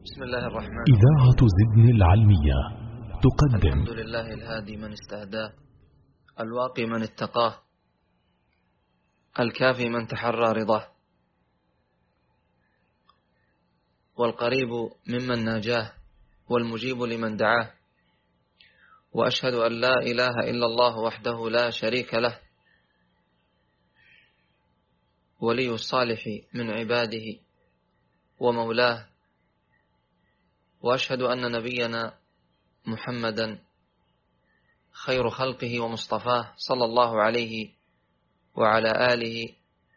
بسم الله الرحمن إذاعة زدن العلمية تقدم الحمد لله الهادي من استهداه، الواقي من اتقاه، الكافي من تحرى رضاه، والقريب ممن ناجاه، والمجيب لمن دعاه. وأشهد أن لا إله إلا الله وحده لا شريك له، ولي الصالح من عباده ومولاه. وأشهد أن نبينا محمدا خير خلقه ومصطفاه صلى الله عليه وعلى آله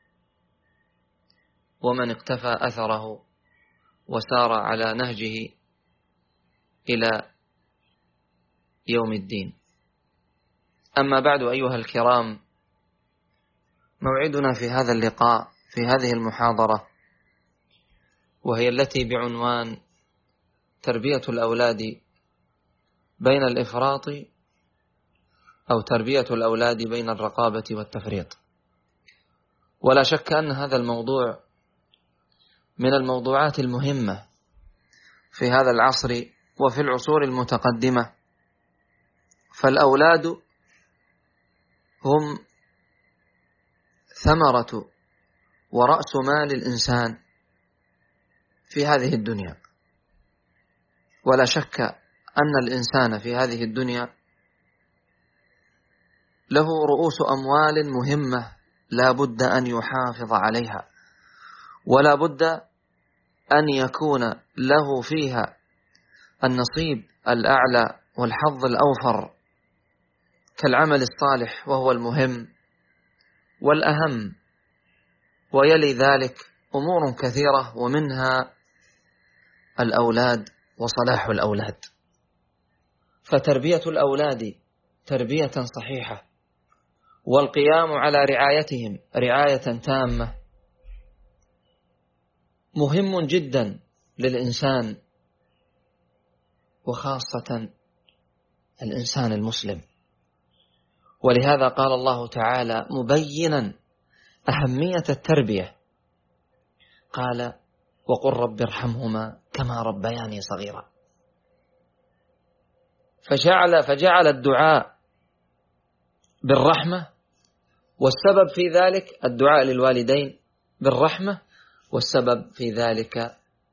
ومن اقتفى أثره وسار على نهجه إلى يوم الدين. أما بعد، أيها الكرام، موعدنا في هذا اللقاء في هذه المحاضرة، وهي التي بعنوان تربية الأولاد بين الإفراط، أو تربية الأولاد بين الرقابة والتفريط. ولا شك أن هذا الموضوع من الموضوعات المهمة في هذا العصر وفي العصور المتقدمة، فالأولاد هم ثمرة ورأس مال الإنسان في هذه الدنيا. ولا شك أن الإنسان في هذه الدنيا له رؤوس أموال مهمة لا بد أن يحافظ عليها، ولا بد أن يكون له فيها النصيب الأعلى والحظ الأوفر، كالعمل الصالح وهو المهم والأهم. ويلي ذلك أمور كثيرة، ومنها الأولاد وصلاح الأولاد. فتربية الأولاد تربية صحيحة، والقيام على رعايتهم رعاية تامة مهم جدا للإنسان، وخاصة الإنسان المسلم. ولهذا قال الله تعالى مبينا أهمية التربية، قال: وقل رب ارحمهما كما ربياني صغيرا. فجعل الدعاء بالرحمة، والسبب في ذلك الدعاء للوالدين بالرحمة، والسبب في ذلك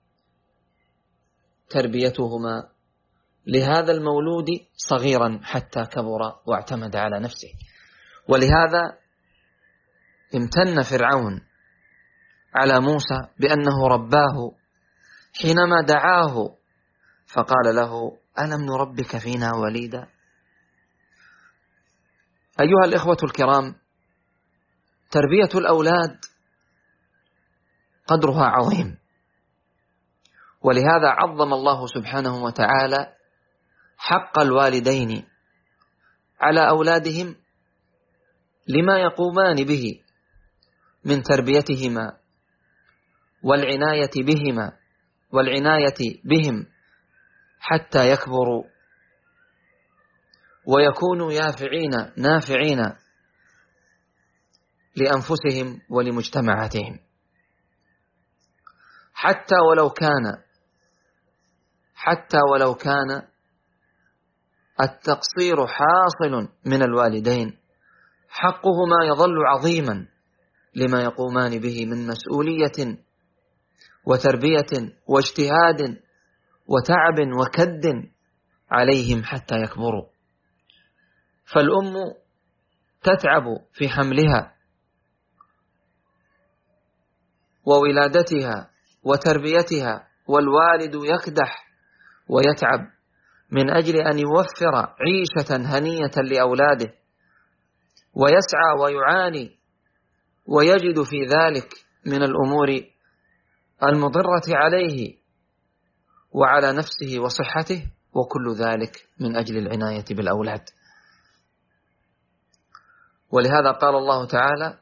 تربيتهما لهذا المولود صغيرا حتى كبر واعتمد على نفسه. ولهذا امتن فرعون على موسى بأنه رباه حينما دعاه فقال له: ألم نربك فينا وليدا؟ أيها الإخوة الكرام، تربية الأولاد قدرها عظيم، ولهذا عظم الله سبحانه وتعالى حق الوالدين على أولادهم لما يقومان به من تربيتهما والعناية بهم حتى يكبروا ويكونوا نافعين لأنفسهم ولمجتمعاتهم، حتى ولو كان التقصير حاصل من الوالدين، حقهما يظل عظيما لما يقومان به من مسؤولية وتربية واجتهاد وتعب وكد عليهم حتى يكبروا. فالأم تتعب في حملها وولادتها وتربيتها، والوالد يكدح ويتعب من أجل أن يوفر عيشة هنية لأولاده، ويسعى ويعاني ويجد في ذلك من الأمور المضرة عليه وعلى نفسه وصحته، وكل ذلك من أجل العناية بالأولاد. ولهذا قال الله تعالى: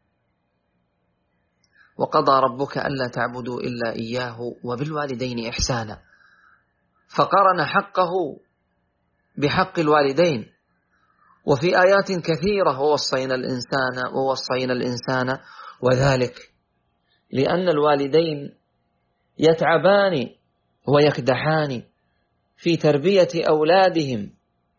وقضى ربك ألا تعبدوا إلا إياه وبالوالدين إحسانا، فقرن حقه بحق الوالدين. وفي آيات كثيرة ووصينا الإنسان، وذلك لأن الوالدين يتعبان ويكدحان في تربية أولادهم،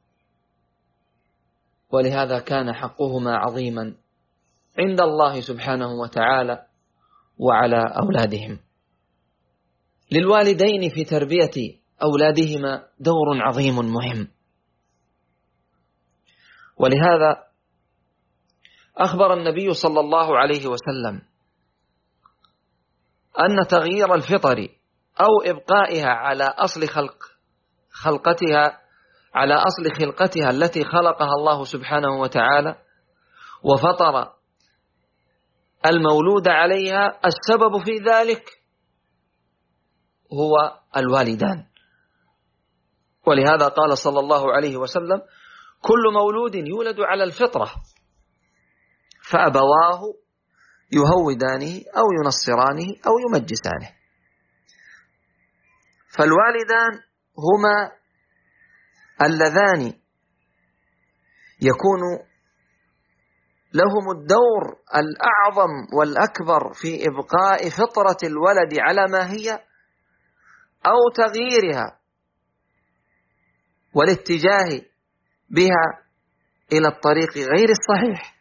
ولهذا كان حقهما عظيما عند الله سبحانه وتعالى وعلى أولادهم. للوالدين في تربية أولادهما دور عظيم مهم، ولهذا أخبر النبي صلى الله عليه وسلم أن تغيير الفطر أو إبقائها على أصل خلقتها التي خلقها الله سبحانه وتعالى وفطر المولود عليها، السبب في ذلك هو الوالدان. ولهذا قال صلى الله عليه وسلم: كل مولود يولد على الفطرة فأبواه يهودانه أو ينصرانه أو يمجسانه. فالوالدان هما اللذان يكون لهم الدور الأعظم والأكبر في إبقاء فطرة الولد على ما هي أو تغييرها والاتجاه بها إلى الطريق غير الصحيح.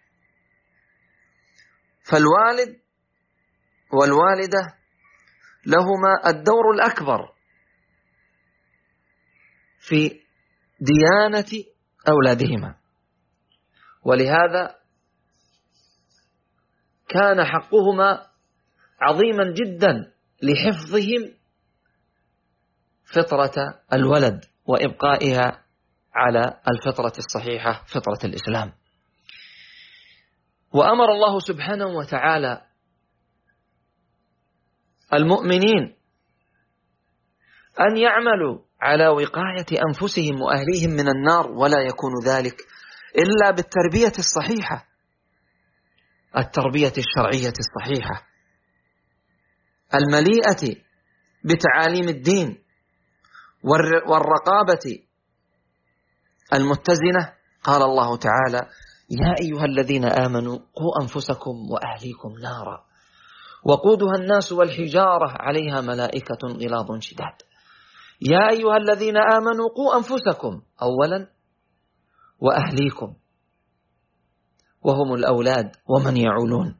فالوالد والوالدة لهما الدور الأكبر في ديانة أولادهما، ولهذا كان حقهما عظيما جدا لحفظهم فطرة الولد وإبقائها على الفطرة الصحيحة، فطرة الإسلام. وأمر الله سبحانه وتعالى المؤمنين أن يعملوا على وقاية أنفسهم وأهليهم من النار، ولا يكون ذلك إلا بالتربية الصحيحة، التربية الشرعية الصحيحة المليئة بتعاليم الدين والرقابة المتزنة. قال الله تعالى: يا أيها الذين آمنوا قوا أنفسكم وأهليكم نارا وقودها الناس والحجارة عليها ملائكة غلاظ شداد. يا أيها الذين آمنوا قوا أنفسكم أولا وأهليكم، وهم الأولاد ومن يعولون.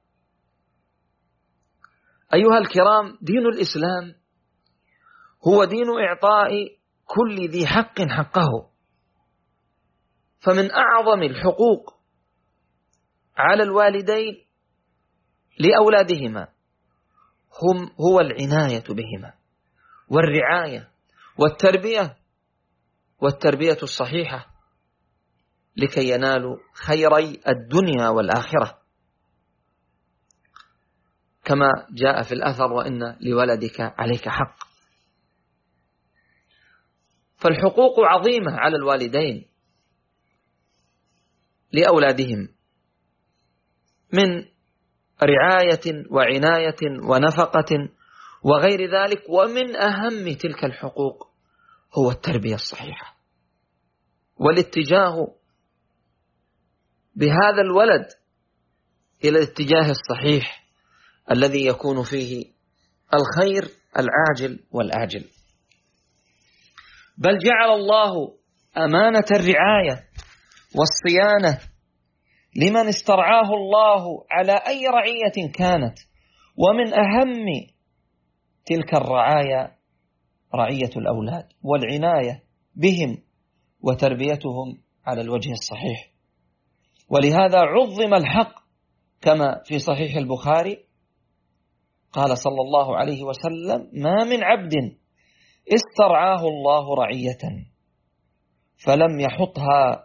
أيها الكرام، دين الإسلام هو دين إعطاء كل ذي حق حقه، فمن أعظم الحقوق على الوالدين لأولادهما هو العناية بهما والرعاية والتربية الصحيحة لكي ينالوا خيري الدنيا والآخرة، كما جاء في الأثر: وإن لولدك عليك حق. فالحقوق عظيمة على الوالدين لأولادهم من رعاية وعناية ونفقة وغير ذلك، ومن أهم تلك الحقوق هو التربية الصحيحة والاتجاه بهذا الولد إلى الاتجاه الصحيح الذي يكون فيه الخير العاجل والآجل. بل جعل الله أمانة الرعاية والصيانة لمن استرعاه الله على أي رعية كانت، ومن أهم تلك الرعاية رعية الأولاد والعناية بهم وتربيتهم على الوجه الصحيح. ولهذا عظم الحق كما في صحيح البخاري قال صلى الله عليه وسلم: ما من عبد استرعاه الله رعية فلم يحطها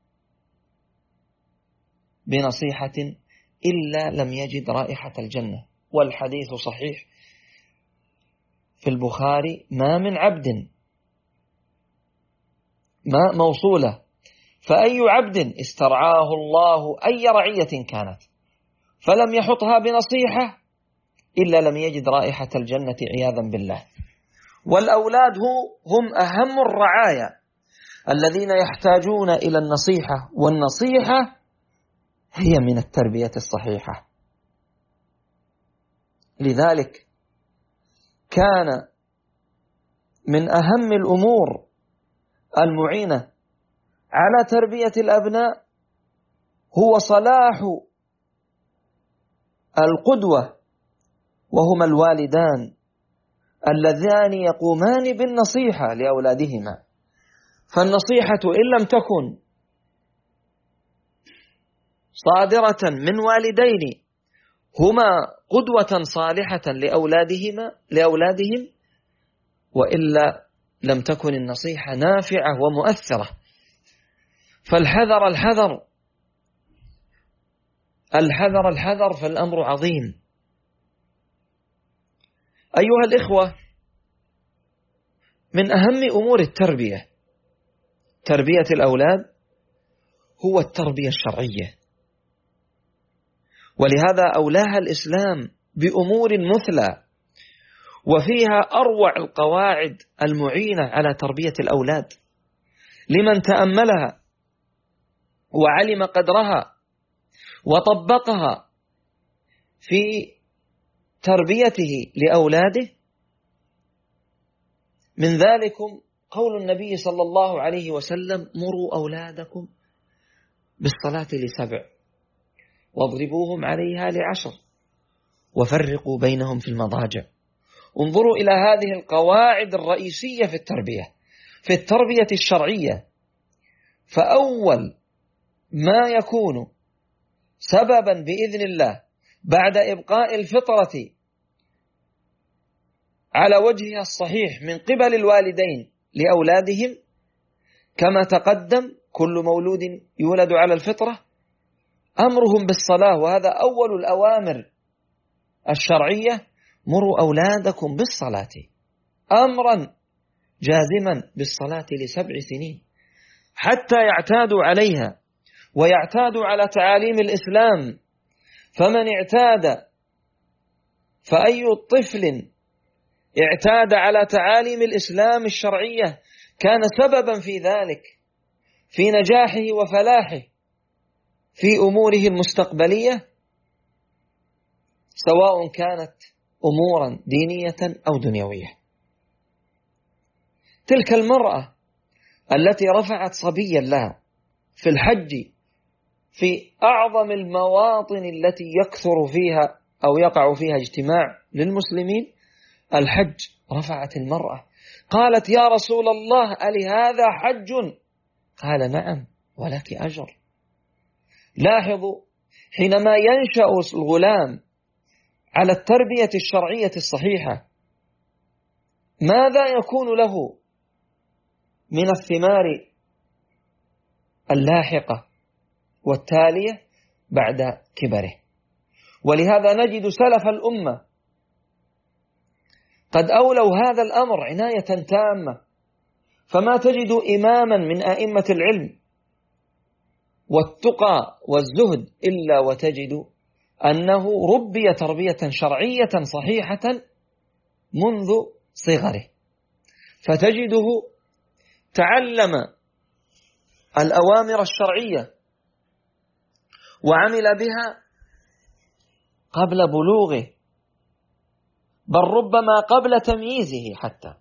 بنصيحة إلا لم يجد رائحة الجنة. والحديث صحيح في البخاري: ما من عبد، ما موصولة، فأي عبد استرعاه الله أي رعية كانت فلم يحطها بنصيحة إلا لم يجد رائحة الجنة عياذا بالله. والأولاد هم أهم الرعايا الذين يحتاجون إلى النصيحة، والنصيحة هي من التربية الصحيحة. لذلك كان من أهم الأمور المعينة على تربية الأبناء هو صلاح القدوة، وهما الوالدان اللذان يقومان بالنصيحة لأولادهما. فالنصيحة إن لم تكن صادرة من والدين هما قدوة صالحة لأولادهم، وإلا لم تكن النصيحة نافعة ومؤثرة. فالحذر الحذر الحذر الحذر، فالأمر عظيم. أيها الإخوة، من أهم أمور التربية، تربية الأولاد، هو التربية الشرعية، ولهذا أولاها الإسلام بأمور مثلى، وفيها أروع القواعد المعينة على تربية الأولاد لمن تأملها وعلم قدرها وطبقها في تربيته لأولاده. من ذلكم قول النبي صلى الله عليه وسلم: مروا أولادكم بالصلاة ل7 واضربوهم عليها ل10 وفرقوا بينهم في المضاجع. انظروا إلى هذه القواعد الرئيسية في التربية الشرعية. فأول ما يكون سببا بإذن الله بعد إبقاء الفطرة على وجهها الصحيح من قبل الوالدين لأولادهم، كما تقدم كل مولود يولد على الفطرة، أمرهم بالصلاة، وهذا أول الأوامر الشرعية: مروا أولادكم بالصلاة، أمرا جازما بالصلاة ل7 سنين حتى يعتادوا عليها ويعتادوا على تعاليم الإسلام. فمن اعتاد، فأي طفل اعتاد على تعاليم الإسلام الشرعية كان سببا في ذلك، في نجاحه وفلاحه في أموره المستقبلية، سواء كانت أمورا دينية أو دنيوية. تلك المرأة التي رفعت صبيا لها في الحج في أعظم المواطن التي يكثر فيها أو يقع فيها اجتماع للمسلمين، الحج، رفعت المرأة قالت: يا رسول الله، ألي هذا حج؟ قال: نعم ولك أجر. لاحظوا، حينما ينشأ الغلام على التربية الشرعية الصحيحة، ماذا يكون له من الثمار اللاحقة والتالية بعد كبره؟ ولهذا نجد سلف الأمة قد أولوا هذا الأمر عناية تامة. فما تجد إماما من أئمة العلم والتقى والزهد إلا وتجد أنه ربي تربية شرعية صحيحة منذ صغره، فتجده تعلم الأوامر الشرعية وعمل بها قبل بلوغه، بل ربما قبل تمييزه حتى.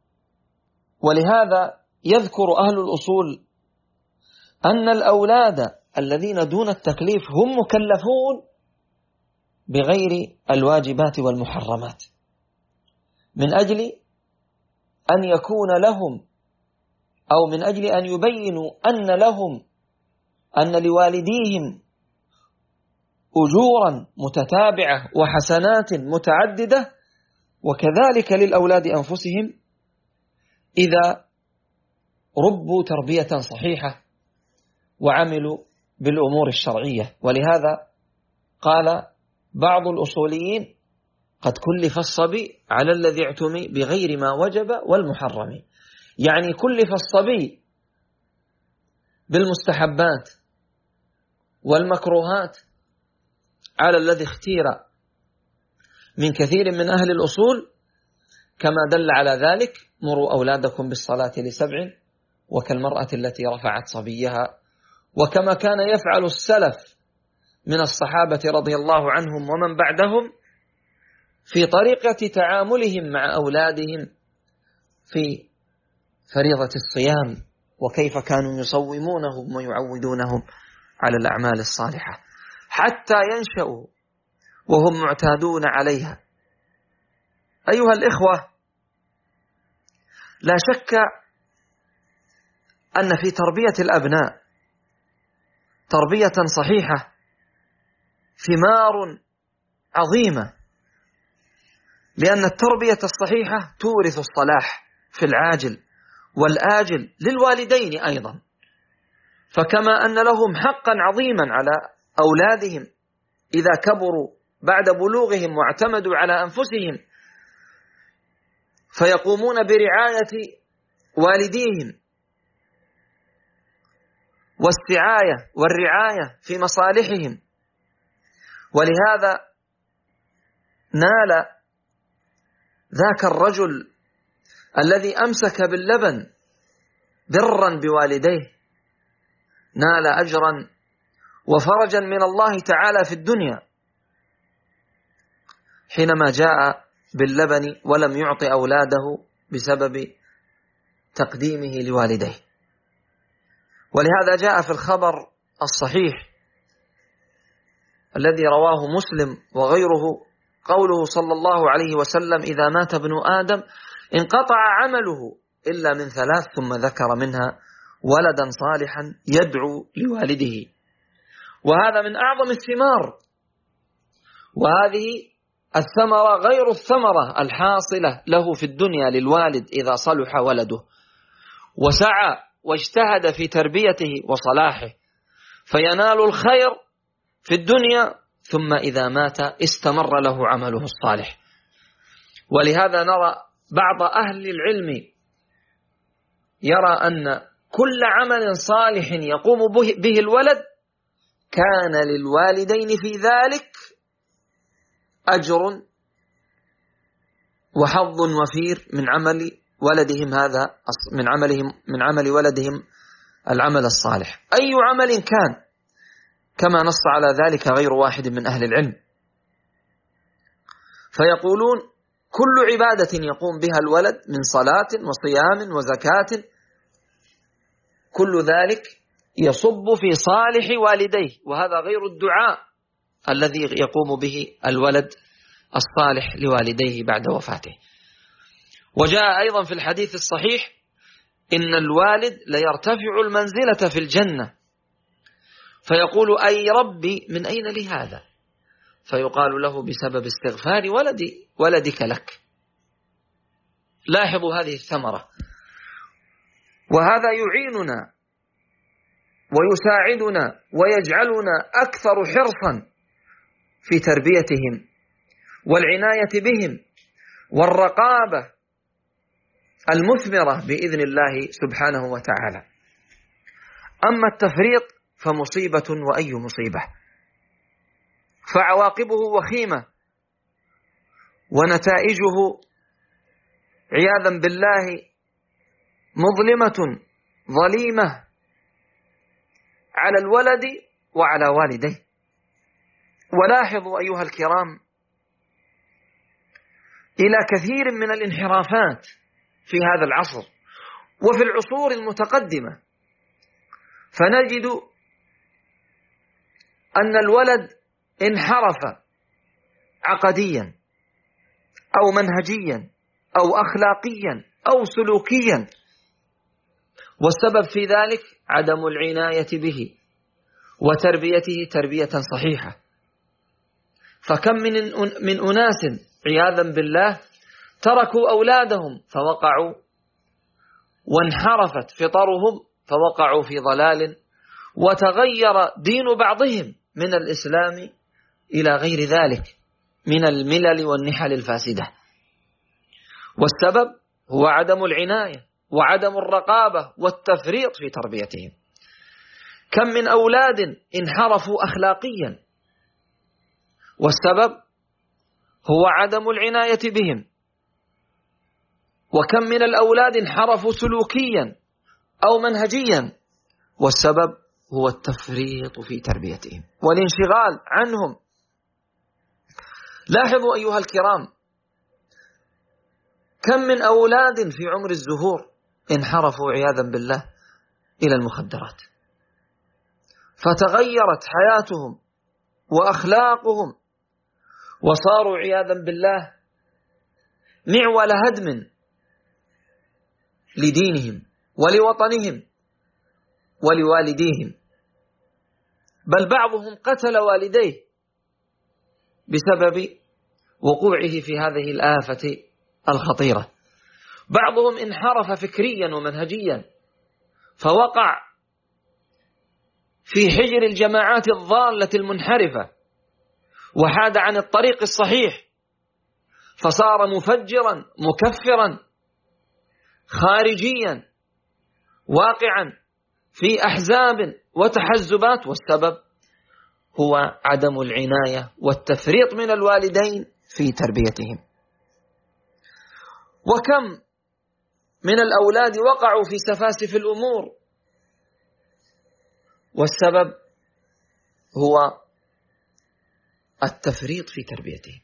ولهذا يذكر أهل الأصول أن الأولاد الذين دون التكليف هم مكلفون بغير الواجبات والمحرمات، من أجل أن يكون لهم، أو من أجل أن يبينوا أن لوالديهم أجورا متتابعة وحسنات متعددة، وكذلك للأولاد أنفسهم إذا ربوا تربية صحيحة وعملوا بالأمور الشرعية. ولهذا قال بعض الأصوليين: قد كلف الصبي على الذي اعتمي بغير ما وجب والمحرم، يعني كلف الصبي بالمستحبات والمكروهات على الذي اختير من كثير من أهل الأصول، كما دل على ذلك: مروا أولادكم بالصلاة ل7، وكالمرأة التي رفعت صبيها، وكما كان يفعل السلف من الصحابة رضي الله عنهم ومن بعدهم في طريقة تعاملهم مع أولادهم في فريضة الصيام وكيف كانوا يصومونهم ويعودونهم على الأعمال الصالحة حتى ينشأوا وهم معتادون عليها. أيها الإخوة، لا شك أن في تربية الأبناء تربية صحيحة ثمار عظيمة، لأن التربية الصحيحة تورث الصلاح في العاجل والآجل للوالدين أيضا، فكما أن لهم حقا عظيما على أولادهم إذا كبروا بعد بلوغهم واعتمدوا على أنفسهم فيقومون برعاية والديهم والرعاية في مصالحهم. ولهذا نال ذاك الرجل الذي أمسك باللبن برا بوالديه نال أجرا وفرجا من الله تعالى في الدنيا حينما جاء باللبن ولم يعطي أولاده بسبب تقديمه لوالديه. ولهذا جاء في الخبر الصحيح الذي رواه مسلم وغيره قوله صلى الله عليه وسلم: إذا مات ابن آدم انقطع عمله إلا من ثلاث، ثم ذكر منها ولدا صالحا يدعو لوالده. وهذا من أعظم الثمار، وهذه الثمرة غير الثمرة الحاصلة له في الدنيا للوالد إذا صلح ولده وسعى واجتهد في تربيته وصلاحه فينال الخير في الدنيا، ثم إذا مات استمر له عمله الصالح. ولهذا نرى بعض أهل العلم يرى أن كل عمل صالح يقوم به الولد كان للوالدين في ذلك أجر وحظ وفير من عمل ولدهم هذا من عمل ولدهم العمل الصالح أي عمل كان، كما نص على ذلك غير واحد من أهل العلم. فيقولون كل عبادة يقوم بها الولد من صلاة وصيام وزكاة كل ذلك يصب في صالح والديه، وهذا غير الدعاء الذي يقوم به الولد الصالح لوالديه بعد وفاته. وجاء أيضا في الحديث الصحيح إن الوالد ليرتفع المنزلة في الجنة فيقول: أي ربي من أين لي هذا؟ فيقال له: بسبب استغفار ولدك لك. لاحظوا هذه الثمرة، وهذا يعيننا ويساعدنا ويجعلنا أكثر حرصا في تربيتهم والعناية بهم والرقابة المثمرة بإذن الله سبحانه وتعالى. أما التفريط فمصيبة وأي مصيبة، فعواقبه وخيمة ونتائجه عياذا بالله مظلمة ظليمة على الولد وعلى والديه. ولاحظوا أيها الكرام إلى كثير من الانحرافات في هذا العصر وفي العصور المتقدمة، فنجد أن الولد انحرف عقديا أو منهجيا أو أخلاقيا أو سلوكيا، والسبب في ذلك عدم العناية به وتربيته تربية صحيحة. فكم من أناس عياذا بالله تركوا أولادهم فوقعوا وانحرفت فطرهم فوقعوا في ضلال، وتغير دين بعضهم من الإسلام إلى غير ذلك من الملل والنحل الفاسدة. والسبب هو عدم العناية وعدم الرقابة والتفريط في تربيتهم. كم من أولاد انحرفوا أخلاقيا، والسبب هو عدم العناية بهم. وكم من الأولاد انحرفوا سلوكيا أو منهجيا، والسبب هو التفريط في تربيتهم والانشغال عنهم. لاحظوا أيها الكرام كم من أولاد في عمر الزهور انحرفوا عياذا بالله إلى المخدرات، فتغيرت حياتهم وأخلاقهم، وصاروا عياذا بالله معول هدم لدينهم ولوطنهم ولوالديهم، بل بعضهم قتل والديه بسبب وقوعه في هذه الآفة الخطيرة. بعضهم انحرف فكريا ومنهجيا، فوقع في حجر الجماعات الضالة المنحرفة، وحاد عن الطريق الصحيح، فصار مفجرا مكفرا خارجيا واقعا في أحزاب وتحزبات، والسبب هو عدم العناية والتفريط من الوالدين في تربيتهم. وكم من الأولاد وقعوا في سفاسف الأمور، والسبب هو التفريط في تربيتهم.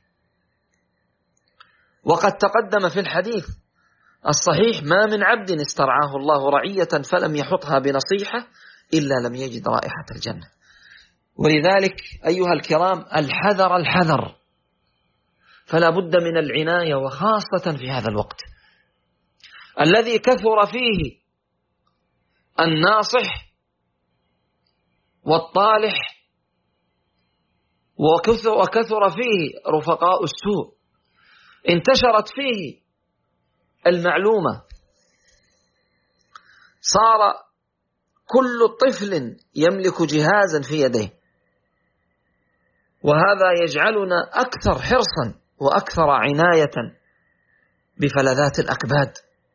وقد تقدم في الحديث الصحيح: ما من عبد استرعاه الله رعية فلم يحطها بنصيحة إلا لم يجد رائحة الجنة. ولذلك أيها الكرام، الحذر الحذر، فلا بد من العناية، وخاصة في هذا الوقت الذي كثر فيه الناصح والطالح، وكثر فيه رفقاء السوء، انتشرت فيه المعلومة، صار كل طفل يملك جهازا في يده، وهذا يجعلنا أكثر حرصا وأكثر عناية بفلذات الأكباد.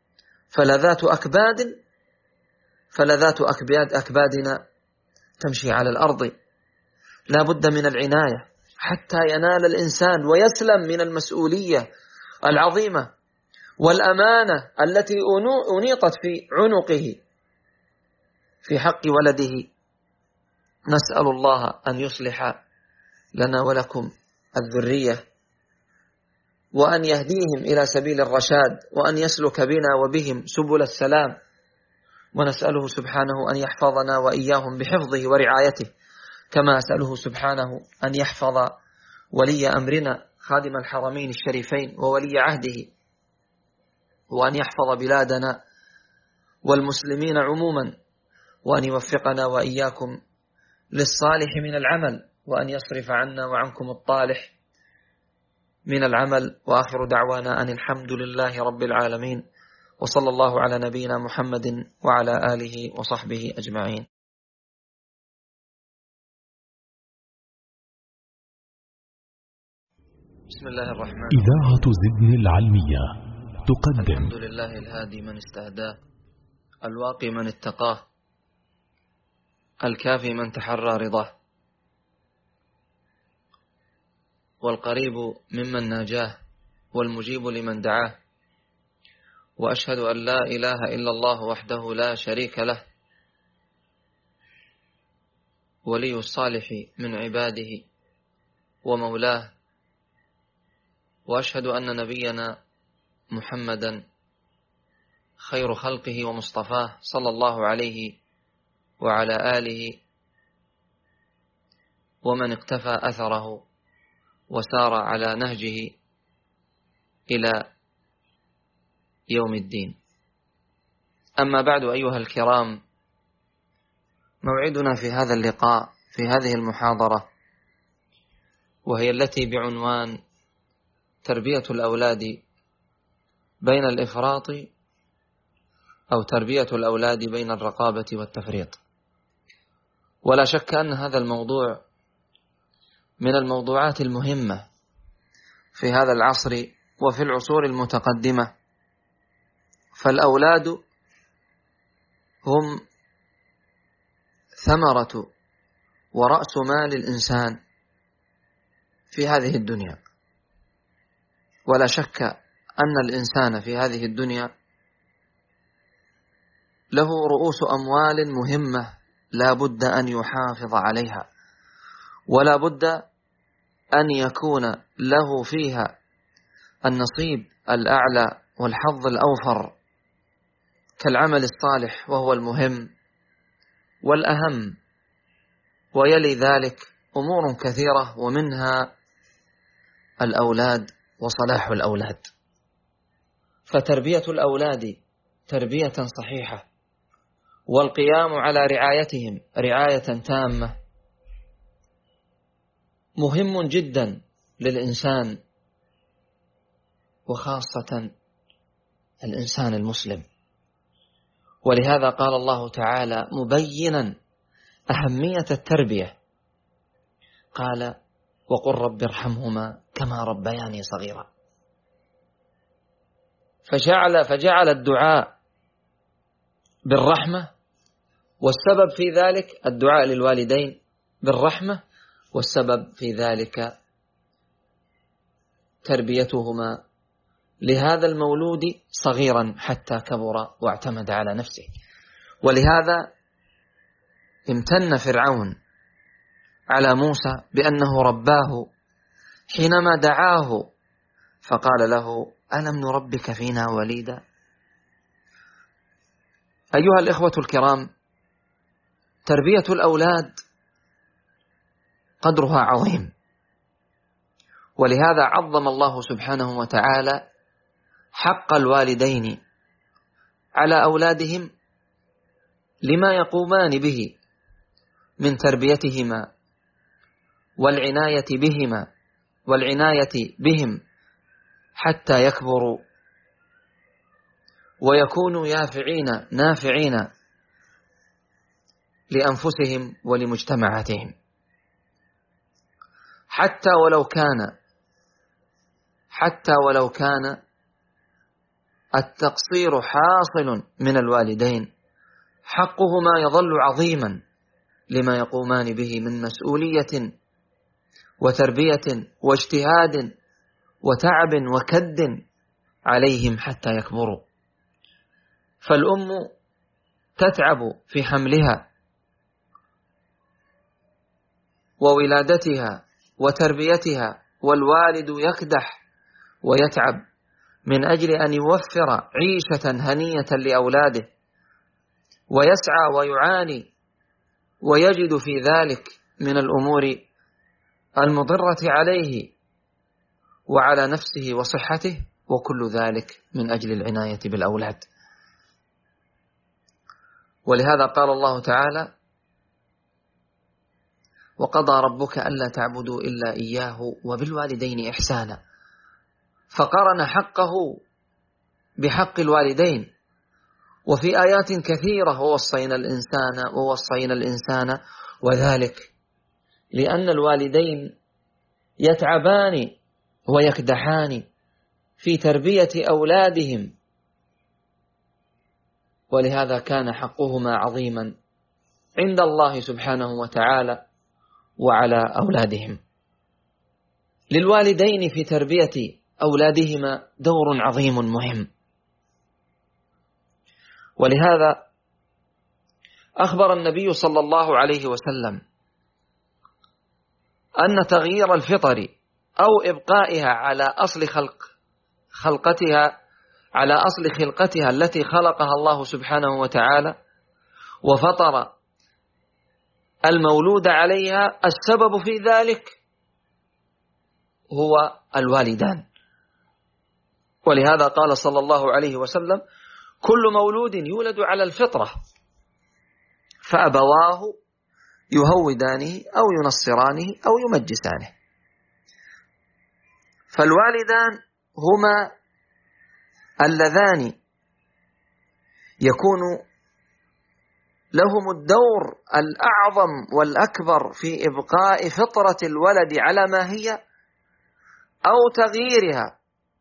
فلذات أكبادنا تمشي على الأرض. لا بد من العناية حتى ينال الإنسان ويسلم من المسؤولية العظيمة والأمانة التي أنيطت في عنقه في حق ولده. نسأل الله أن يصلح لنا ولكم الذرية، وأن يهديهم إلى سبيل الرشاد، وأن يسلك بنا وبهم سبل السلام، ونسأله سبحانه أن يحفظنا وإياهم بحفظه ورعايته، كما أسأله سبحانه أن يحفظ ولي أمرنا خادم الحرمين الشريفين وولي عهده، وأن يحفظ بلادنا والمسلمين عموما، وأن يوفقنا وإياكم للصالح من العمل، وأن يصرف عنا وعنكم الطالح من العمل. وآخر دعوانا أن الحمد لله رب العالمين، وصلى الله على نبينا محمد وعلى آله وصحبه أجمعين. بسم الله الرحمن الرحيم. إذاعة زدن العلمية تقدم: الحمد لله الهادي من استهداه، الواقي من اتقاه، الكافي من تحرى رضاه، والقريب ممن ناجاه، والمجيب لمن دعاه. وأشهد أن لا إله إلا الله وحده لا شريك له، ولي الصالح من عباده ومولاه. وأشهد أن نبينا محمدا خير خلقه ومصطفاه، صلى الله عليه وعلى آله ومن اقتفى أثره وسار على نهجه إلى يوم الدين. أما بعد، أيها الكرام، موعدنا في هذا اللقاء، في هذه المحاضرة، وهي التي بعنوان تربية الأولاد بين الإفراط، أو تربية الأولاد بين الرقابة والتفريط. ولا شك أن هذا الموضوع من الموضوعات المهمة في هذا العصر وفي العصور المتقدمة، فالأولاد هم ثمرة ورأس مال الإنسان في هذه الدنيا. ولا شك أن الإنسان في هذه الدنيا له رؤوس أموال مهمة لا بد أن يحافظ عليها، ولا بد أن يكون له فيها النصيب الأعلى والحظ الأوفر كالعمل الصالح، وهو المهم والأهم، ويلي ذلك أمور كثيرة، ومنها الأولاد وصلاح الأولاد. فتربية الأولاد تربية صحيحة والقيام على رعايتهم رعاية تامة مهم جدا للإنسان، وخاصة الإنسان المسلم. ولهذا قال الله تعالى مبينا أهمية التربية، قال وقل رب ارحمهما كما ربياني صغيرا. فجعل الدعاء بالرحمة، والسبب في ذلك الدعاء للوالدين بالرحمة، والسبب في ذلك تربيتهما لهذا المولود صغيرا حتى كبر واعتمد على نفسه. ولهذا امتن فرعون على موسى بأنه رباه حينما دعاه فقال له ألم نربك فينا وليدا. أيها الإخوة الكرام، تربية الأولاد قدرها عظيم، ولهذا عظم الله سبحانه وتعالى حق الوالدين على أولادهم لما يقومان به من تربيتهما والعناية بهم حتى يكبروا ويكونوا نافعين لأنفسهم ولمجتمعاتهم، حتى ولو كان التقصير حاصل من الوالدين، حقهما يظل عظيما لما يقومان به من مسؤولية وتربية واجتهاد وتعب وكد عليهم حتى يكبروا. فالأم تتعب في حملها وولادتها وتربيتها، والوالد يكدح ويتعب من أجل أن يوفر عيشة هنية لأولاده، ويسعى ويعاني ويجد في ذلك من الأمور المضرة عليه وعلى نفسه وصحته، وكل ذلك من أجل العناية بالأولاد. ولهذا قال الله تعالى وقضى ربك ألا تعبدوا إلا إياه وبالوالدين إحسانا، فقرن حقه بحق الوالدين. وفي آيات كثيرة ووصينا الإنسان، وذلك لأن الوالدين يتعبان ويكدحان في تربية أولادهم، ولهذا كان حقهما عظيما عند الله سبحانه وتعالى وعلى أولادهم. للوالدين في تربية أولادهما دور عظيم مهم، ولهذا أخبر النبي صلى الله عليه وسلم أن تغيير الفطر أو إبقائها على أصل خلقتها التي خلقها الله سبحانه وتعالى وفطر المولود عليها، السبب في ذلك هو الوالدان. ولهذا قال صلى الله عليه وسلم كل مولود يولد على الفطرة فأبواه يهودانه أو ينصرانه أو يمجسانه. فالوالدان هما اللذان يكون لهم الدور الأعظم والأكبر في إبقاء فطرة الولد على ما هي أو تغييرها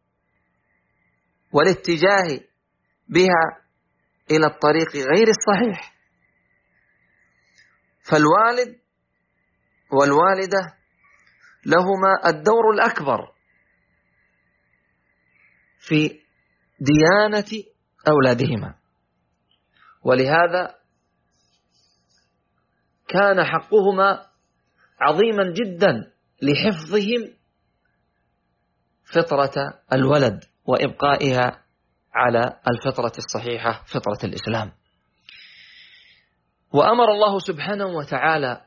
والاتجاه بها إلى الطريق غير الصحيح. فالوالد والوالدة لهما الدور الأكبر في ديانة أولادهما، ولهذا كان حقهما عظيما جدا لحفظهم فطرة الولد وإبقائها على الفطرة الصحيحة، فطرة الإسلام. وأمر الله سبحانه وتعالى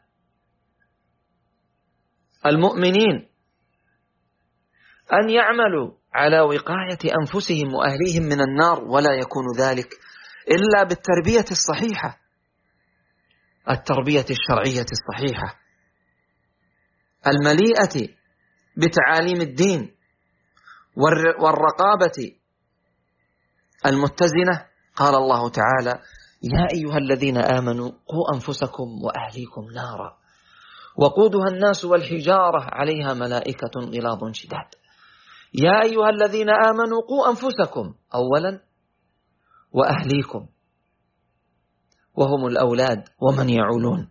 المؤمنين أن يعملوا على وقاية أنفسهم وأهليهم من النار، ولا يكون ذلك إلا بالتربية الصحيحة، التربية الشرعية الصحيحة المليئة بتعاليم الدين والرقابة المتزنة. قال الله تعالى: يا أيها الذين آمنوا قوا أنفسكم وأهليكم نارا وقودها الناس والحجارة عليها ملائكة غلاظ شداد. يا أيها الذين آمنوا قوا أنفسكم أولا وأهليكم، وهم الأولاد ومن يعولون.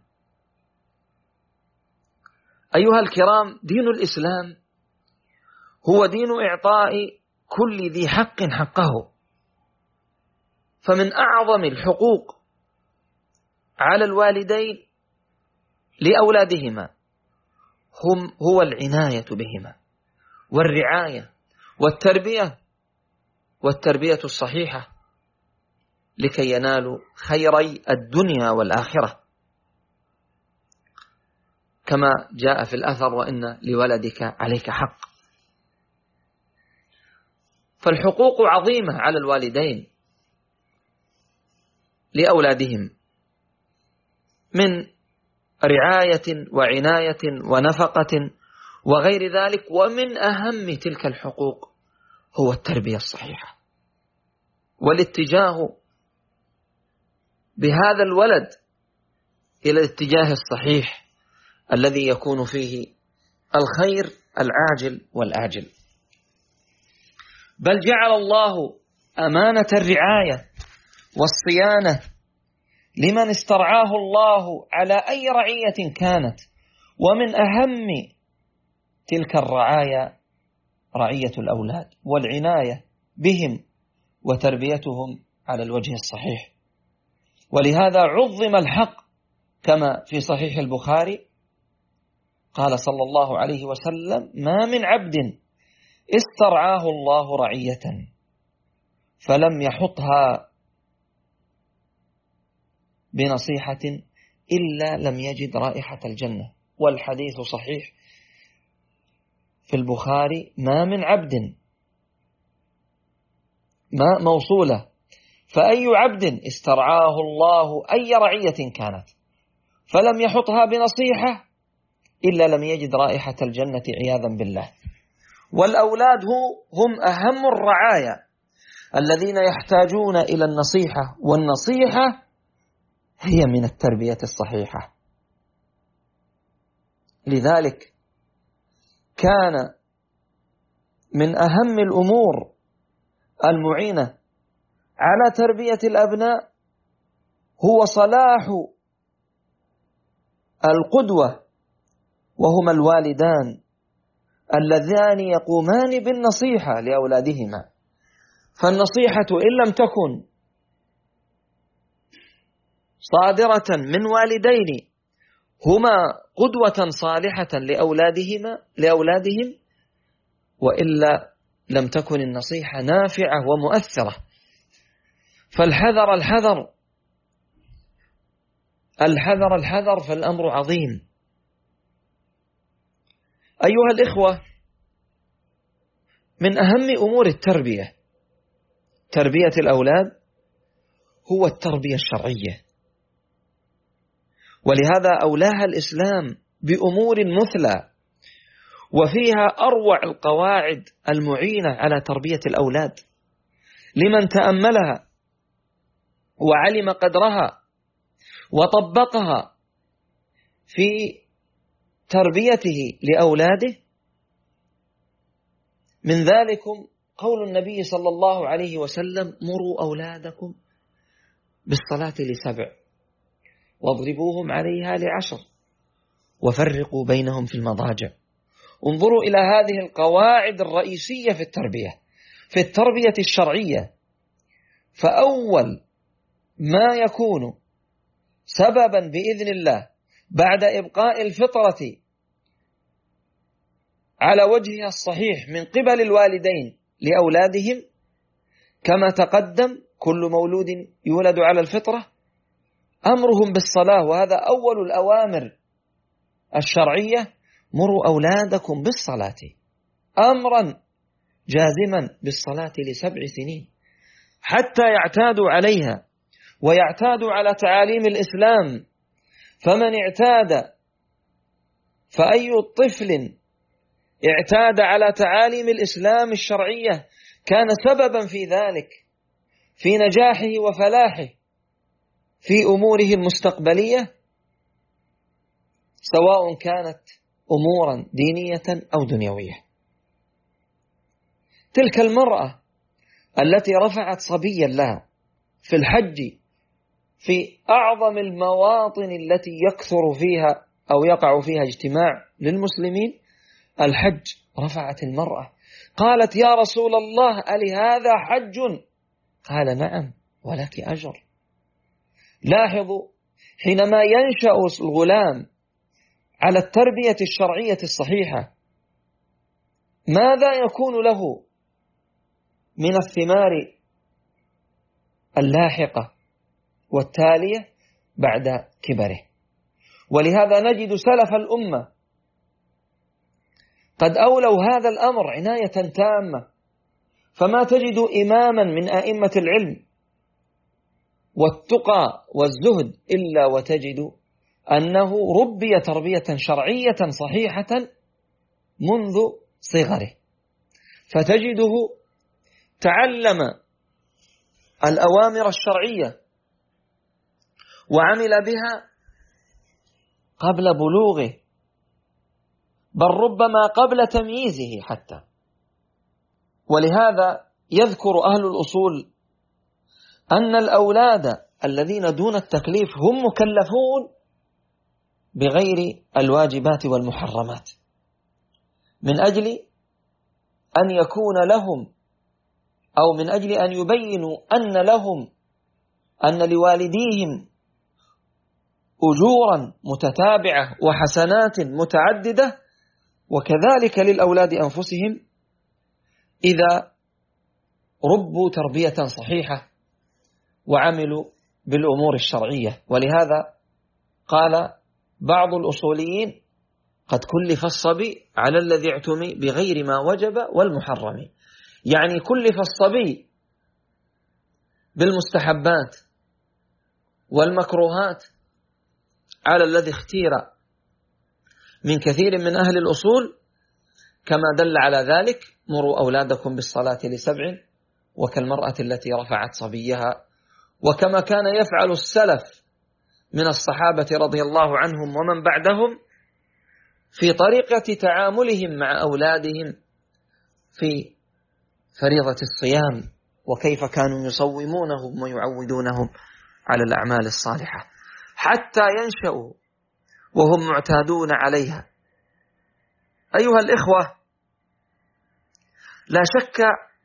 أيها الكرام، دين الإسلام هو دين إعطاء كل ذي حق حقه، فمن أعظم الحقوق على الوالدين لأولادهما هو العناية بهما والرعاية والتربية الصحيحة لكي ينالوا خيري الدنيا والآخرة، كما جاء في الأثر: وإن لولدك عليك حق. فالحقوق عظيمة على الوالدين لأولادهم من رعاية وعناية ونفقة وغير ذلك، ومن أهم تلك الحقوق هو التربية الصحيحة والاتجاه بهذا الولد إلى الاتجاه الصحيح الذي يكون فيه الخير العاجل والآجل. بل جعل الله أمانة الرعاية والصيانة لمن استرعاه الله على أي رعية كانت، ومن أهم تلك الرعاية رعية الأولاد والعناية بهم وتربيتهم على الوجه الصحيح. ولهذا عظم الحق، كما في صحيح البخاري قال صلى الله عليه وسلم: ما من عبد استرعاه الله رعية فلم يحطها بنصيحة إلا لم يجد رائحة الجنة. والحديث صحيح في البخاري: ما من عبد، ما موصولة، فأي عبد استرعاه الله أي رعية كانت فلم يحطها بنصيحة إلا لم يجد رائحة الجنة عياذا بالله. والأولاد هم أهم الرعايا الذين يحتاجون إلى النصيحة، والنصيحة هي من التربية الصحيحة. لذلك كان من أهم الأمور المعينة على تربية الأبناء هو صلاح القدوة، وهما الوالدان اللذان يقومان بالنصيحة لأولادهما. فالنصيحة إن لم تكن صادرة من والدين هما قدوة صالحة لأولادهم، وإلا لم تكن النصيحة نافعة ومؤثرة. فالحذر الحذر الحذر الحذر، فالأمر عظيم. أيها الإخوة، من أهم أمور التربية، تربية الأولاد، هو التربية الشرعية، ولهذا أولاها الإسلام بأمور مثلى، وفيها أروع القواعد المعينة على تربية الأولاد لمن تأملها وعلم قدرها وطبقها في تربيته لأولاده. من ذلكم قول النبي صلى الله عليه وسلم: مروا أولادكم بالصلاة ل7 واضربوهم عليها ل10 وفرقوا بينهم في المضاجع. انظروا إلى هذه القواعد الرئيسية في التربية الشرعية. فأول ما يكون سببا بإذن الله بعد إبقاء الفطرة على وجهها الصحيح من قبل الوالدين لأولادهم كما تقدم كل مولود يولد على الفطرة أمرهم بالصلاة، وهذا أول الأوامر الشرعية: مروا أولادكم بالصلاة، أمرا جازما بالصلاة ل7 سنين حتى يعتادوا عليها ويعتادوا على تعاليم الإسلام. فمن اعتاد، فأي طفل اعتاد على تعاليم الإسلام الشرعية كان سببا في ذلك، في نجاحه وفلاحه في أموره المستقبلية، سواء كانت أمورا دينية أو دنيوية. تلك المرأة التي رفعت صبيا لها في الحج في أعظم المواطن التي يكثر فيها أو يقع فيها اجتماع للمسلمين، الحج، رفعت المرأة، قالت: يا رسول الله ألي هذا حج؟ قال: نعم ولك أجر. لاحظوا، حينما ينشأ الغلام على التربية الشرعية الصحيحة ماذا يكون له من الثمار اللاحقة والتالية بعد كبره؟ ولهذا نجد سلف الأمة قد أولوا هذا الأمر عناية تامة، فما تجد إماما من أئمة العلم والتقى والزهد إلا وتجد أنه ربي تربية شرعية صحيحة منذ صغره، فتجده تعلم الأوامر الشرعية وعمل بها قبل بلوغه، بل ربما قبل تمييزه حتى. ولهذا يذكر أهل الأصول أن الأولاد الذين دون التكليف هم مكلفون بغير الواجبات والمحرمات، من أجل أن يكون لهم، أو من أجل أن يبينوا أن لهم، أن لوالديهم أجورا متتابعة وحسنات متعددة، وكذلك للأولاد أنفسهم إذا ربوا تربية صحيحة وعملوا بالأمور الشرعية. ولهذا قال بعض الأصوليين: قد كلف الصبي على الذي اعتمي بغير ما وجب والمحرم، يعني كلف الصبي بالمستحبات والمكروهات على الذي اختير من كثير من أهل الأصول، كما دل على ذلك: مروا أولادكم بالصلاة ل7، وكالمرأة التي رفعت صبيها، وكما كان يفعل السلف من الصحابة رضي الله عنهم ومن بعدهم في طريقة تعاملهم مع أولادهم في فريضة الصيام، وكيف كانوا يصومونهم ويعودونهم على الأعمال الصالحة حتى ينشأوا وهم معتادون عليها. أيها الإخوة، لا شك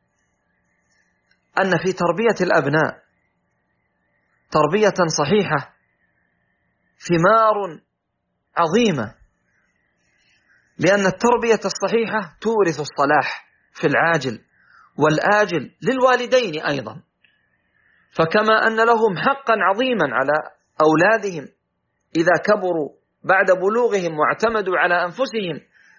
أن في تربية الأبناء تربية صحيحة ثمار عظيمة، لأن التربية الصحيحة تورث الصلاح في العاجل والآجل للوالدين أيضا، فكما أن لهم حقا عظيما على أولادهم إذا كبروا بعد بلوغهم واعتمدوا على أنفسهم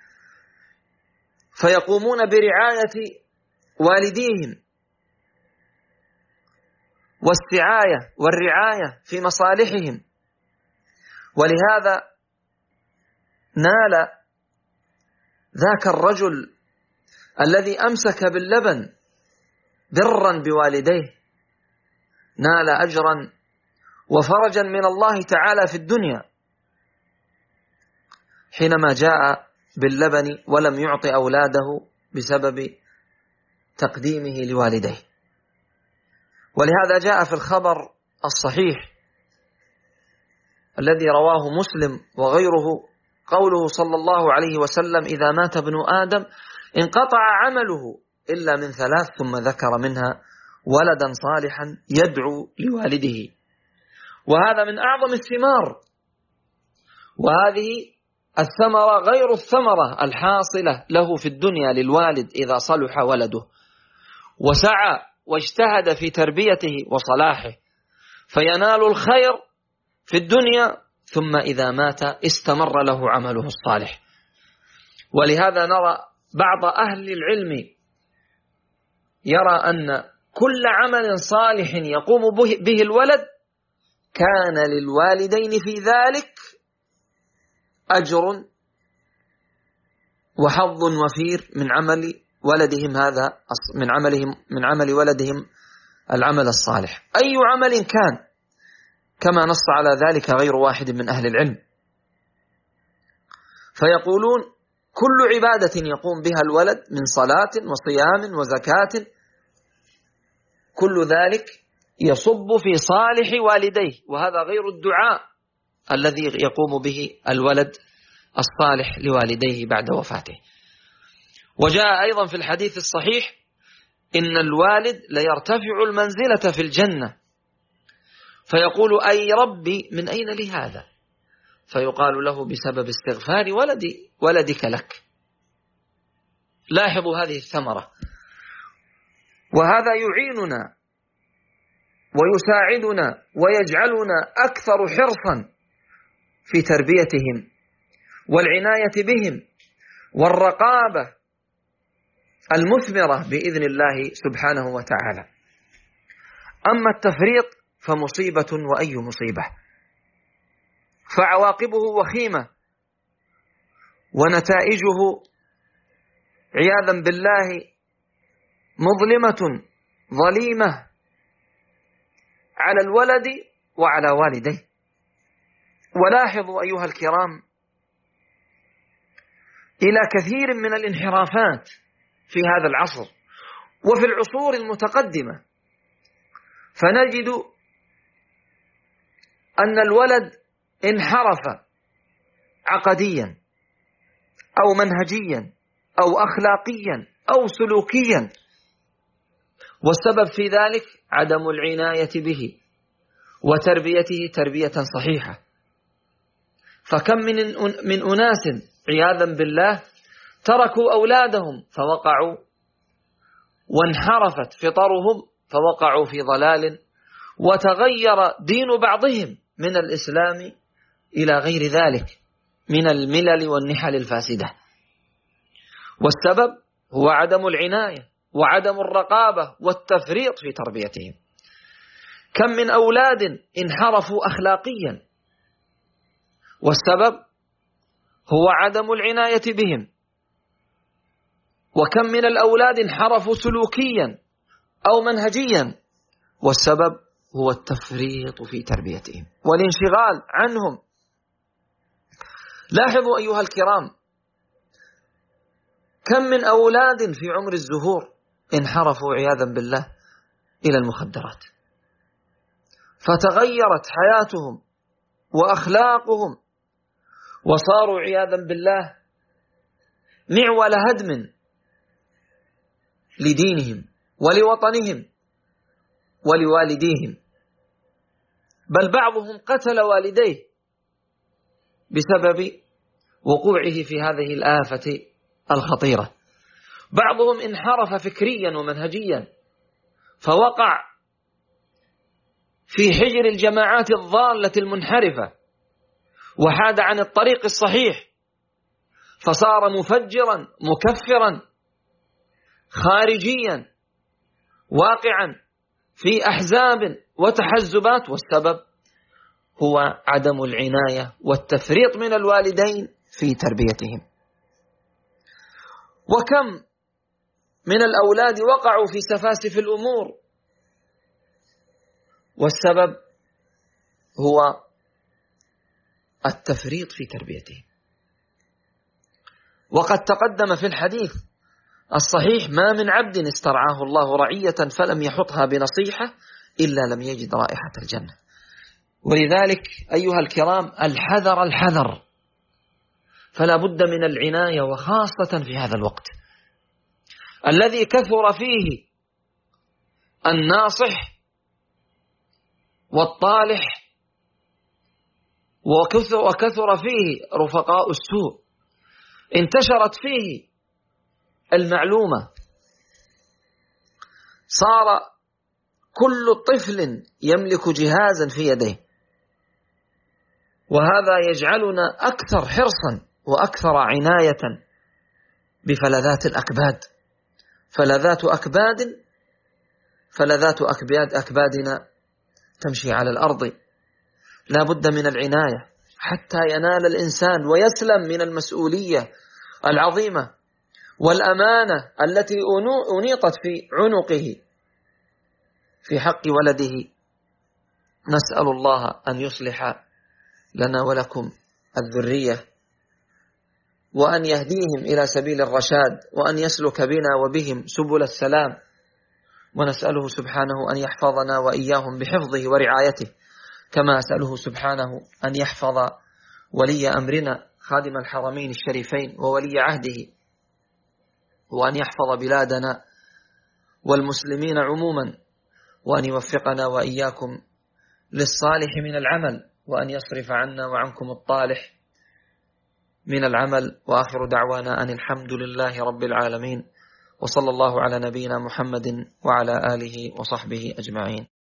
فيقومون برعاية والديهم والسعاية والرعاية في مصالحهم. ولهذا نال ذاك الرجل الذي أمسك باللبن برا بوالديه نال أجرا وفرجا من الله تعالى في الدنيا، حينما جاء باللبن ولم يعطي أولاده بسبب تقديمه لوالديه. ولهذا جاء في الخبر الصحيح الذي رواه مسلم وغيره قوله صلى الله عليه وسلم: إذا مات ابن آدم انقطع عمله إلا من 3، ثم ذكر منها ولدا صالحا يدعو لوالده. وهذا من أعظم الثمار، وهذه الثمرة غير الثمرة الحاصلة له في الدنيا للوالد إذا صلح ولده وسعى واجتهد في تربيته وصلاحه فينال الخير في الدنيا، ثم إذا مات استمر له عمله الصالح. ولهذا نرى بعض أهل العلم يرى أن كل عمل صالح يقوم به الولد كان للوالدين في ذلك أجر وحظ وفير من عمل ولدهم، هذا من عمل ولدهم العمل الصالح، أي عمل كان، كما نص على ذلك غير واحد من أهل العلم. فيقولون كل عبادة يقوم بها الولد من صلاة وصيام وزكاة، كل ذلك يصب في صالح والديه، وهذا غير الدعاء الذي يقوم به الولد الصالح لوالديه بعد وفاته. وجاء أيضا في الحديث الصحيح إن الوالد ليرتفع المنزلة في الجنة، فيقول أي ربي من أين لي هذا؟ فيقال له بسبب استغفار ولدك لك. لاحظوا هذه الثمرة، وهذا يعيننا ويساعدنا ويجعلنا أكثر حرصا في تربيتهم والعناية بهم والرقابة المثمرة بإذن الله سبحانه وتعالى. أما التفريط فمصيبة وأي مصيبة، فعواقبه وخيمة ونتائجه عياذا بالله مظلمة ظليمة على الولد وعلى والديه. ولاحظوا أيها الكرام إلى كثير من الانحرافات في هذا العصر وفي العصور المتقدمة، فنجد أن الولد انحرف عقديا أو منهجيا أو أخلاقيا أو سلوكيا، والسبب في ذلك عدم العناية به وتربيته تربية صحيحة. فكم من أناس عياذا بالله تركوا أولادهم فوقعوا وانحرفت فطرهم فوقعوا في ضلال، وتغير دين بعضهم من الإسلام إلى غير ذلك من الملل والنحل الفاسدة. والسبب هو عدم العناية وعدم الرقابة والتفريط في تربيتهم. كم من أولاد انحرفوا أخلاقيا، والسبب هو عدم العناية بهم. وكم من الأولاد انحرفوا سلوكيا أو منهجيا، والسبب هو التفريط في تربيتهم والانشغال عنهم. لاحظوا أيها الكرام كم من أولاد في عمر الزهور انحرفوا عياذا بالله إلى المخدرات، فتغيرت حياتهم وأخلاقهم وصاروا عياذا بالله معول هدم لدينهم ولوطنهم ولوالديهم، بل بعضهم قتل والديه بسبب وقوعه في هذه الآفة الخطيرة. بعضهم انحرف فكريا ومنهجيا فوقع في حجر الجماعات الضالة المنحرفة وحاد عن الطريق الصحيح، فصار مفجرا مكفرا خارجيا واقعا في أحزاب وتحزبات، والسبب هو عدم العناية والتفريط من الوالدين في تربيتهم. وكم من الأولاد وقعوا في سفاسف الأمور، والسبب هو التفريط في تربيتهم. وقد تقدم في الحديث الصحيح ما من عبد استرعاه الله رعية فلم يحطها بنصيحة إلا لم يجد رائحة الجنة. ولذلك أيها الكرام الحذر الحذر، فلا بد من العناية، وخاصة في هذا الوقت الذي كثر فيه الناصح والطالح وكثر فيه رفقاء السوء، انتشرت فيه المعلومة، صار كل طفل يملك جهازا في يديه، وهذا يجعلنا أكثر حرصا وأكثر عناية بفلذات الأكباد. فلذات أكبادنا تمشي على الأرض، لا بد من العناية حتى ينال الإنسان ويسلم من المسؤولية العظيمة والأمانة التي أنيطت في عنقه في حق ولده. نسأل الله أن يصلح لنا ولكم الذرية، وأن يهديهم إلى سبيل الرشاد، وأن يسلك بنا وبهم سبل السلام، ونسأله سبحانه أن يحفظنا وإياهم بحفظه ورعايته، كما أسأله سبحانه أن يحفظ ولي أمرنا خادم الحرمين الشريفين وولي عهده، وأن يحفظ بلادنا والمسلمين عموما، وأن يوفقنا وإياكم للصالح من العمل، وأن يصرف عنا وعنكم الطالح من العمل. وآخر دعوانا أن الحمد لله رب العالمين، وصلى الله على نبينا محمد وعلى آله وصحبه أجمعين.